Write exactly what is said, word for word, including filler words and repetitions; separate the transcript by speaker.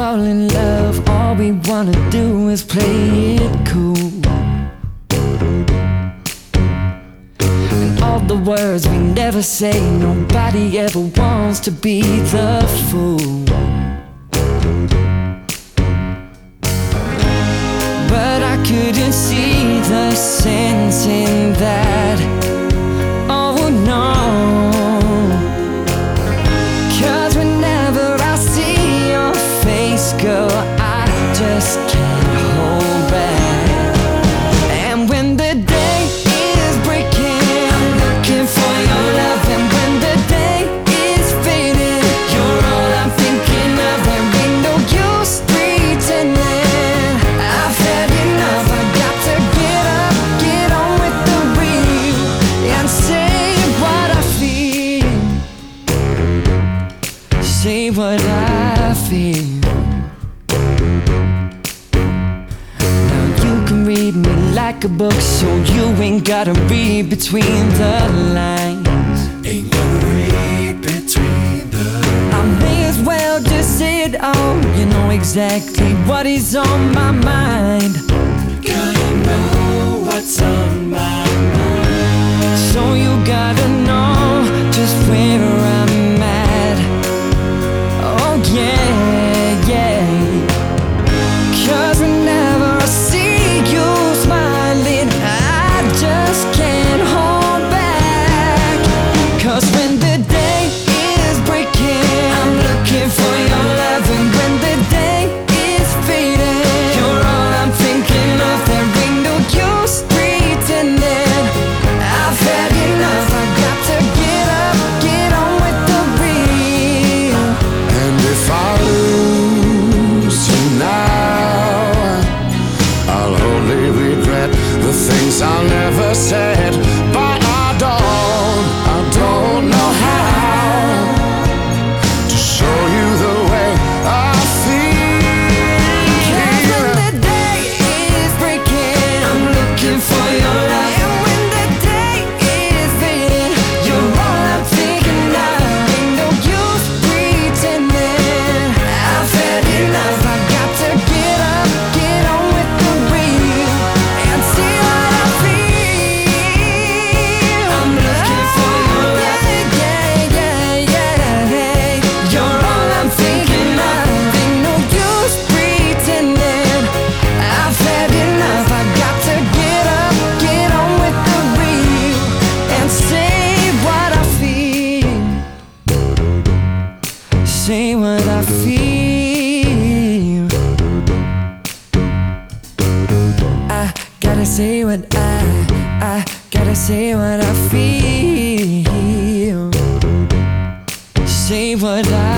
Speaker 1: fall in love, all we wanna do is play it cool. And all the words we never say, nobody ever wants to be the fool. But I couldn't see the sense in that. Oh no. Girl, I just can't hold back. And when the day is breaking, I'm looking for your love. And when the day is fading, you're all I'm thinking of. There ain't no use pretending. I've had enough. I got to get up, get on with the wheel, and say what I feel. Say what I feel. Read me like a book, so you ain't gotta read between the lines.
Speaker 2: Ain't gonna read between the lines.
Speaker 1: I may as well just say it all. You know exactly what is on my mind.
Speaker 2: Girl, you know what's on my mind.
Speaker 1: So you gotta know just where I'm at. Oh yeah, yeah. Cause whenever I see just can't hold back. Cause when the day is breaking, I'm looking for your love. And when the day is fading, you're all I'm thinking of. There ain't no use pretending. I've had enough. I got to get up, get on with the wheel.
Speaker 2: And if I lose you now, I'll only regret the things I'll never said. But I don't, I don't know how to show you the way I feel.
Speaker 1: Cause when the day is breaking, I'm looking for your love. And when the day is fading, you're all I'm thinking of. Ain't no use pretending. I've had enough. I got to get up, get on with the wheel, and see what I feel. I'm looking for your love. Yeah, yeah, yeah, yeah. You're all I'm thinking of. Ain't no use pretending. I've had enough. I got to get up, get on with the wheel, and say what I feel. Say what I feel. I gotta say what I, I gotta say what I feel. Say what I